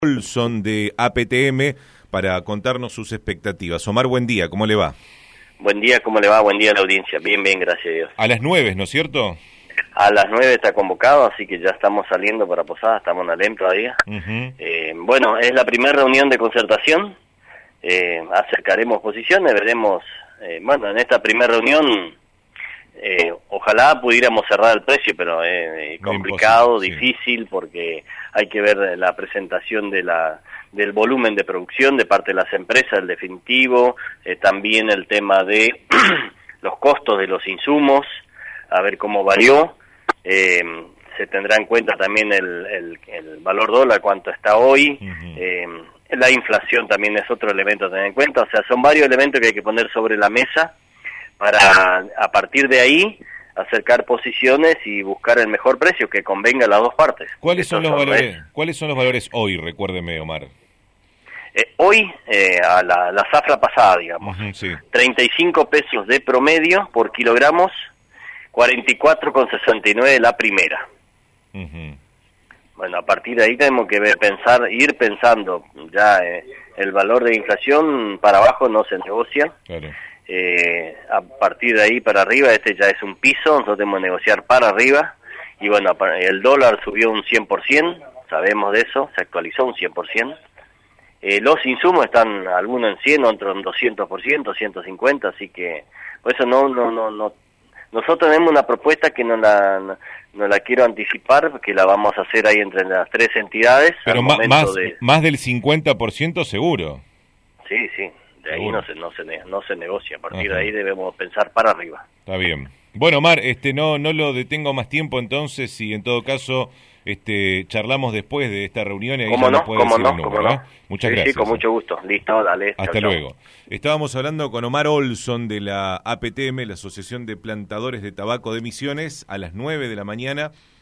Olson de APTM para contarnos sus expectativas. Omar, buen día, ¿cómo le va? Buen día, ¿cómo le va? Buen día a la audiencia. Bien, gracias a Dios. A las 9, ¿no es cierto? A las 9 está convocado, así que ya estamos saliendo para Posada, estamos en Alem todavía. Bueno, es la primera reunión de concertación, acercaremos posiciones, veremos, bueno, en esta primera reunión ojalá pudiéramos cerrar el precio, pero es complicado, difícil, porque hay que ver la presentación del volumen de producción de parte de las empresas, el definitivo, también el tema de los costos de los insumos, a ver cómo varió. Se tendrá en cuenta también el valor dólar, cuánto está hoy. La inflación también es otro elemento a tener en cuenta. O sea, son varios elementos que hay que poner sobre la mesa para, a partir de ahí, acercar posiciones y buscar el mejor precio que convenga a las dos partes. ¿Cuáles son los valores hoy? Recuérdeme, Omar. Hoy, a la zafra pasada, digamos, 35 pesos de promedio por kilogramos, 44,69 la primera. Bueno, a partir de ahí tenemos que ir pensando, ya el valor de inflación para abajo no se negocia. Claro. A partir de ahí para arriba, este ya es un piso, nosotros tenemos que negociar para arriba. Y bueno, el dólar subió un 100%, sabemos de eso, se actualizó un 100%. Los insumos están algunos en 100, otros en 200%, 150, así que por eso no. Nosotros tenemos una propuesta que no la quiero anticipar, que la vamos a hacer ahí entre las tres entidades. Pero más del 50% seguro. Sí, de ahí no se negocia, a partir de ahí debemos pensar para arriba. Está bien. Bueno, Omar, no lo detengo más tiempo entonces, y en todo caso charlamos después de esta reunión y ahí ¿Cómo no? Muchas gracias. Sí, con mucho gusto. Listo, dale. Hasta luego. Estábamos hablando con Omar Olson de la APTM, la Asociación de Plantadores de Tabaco de Misiones, a las 9 de la mañana.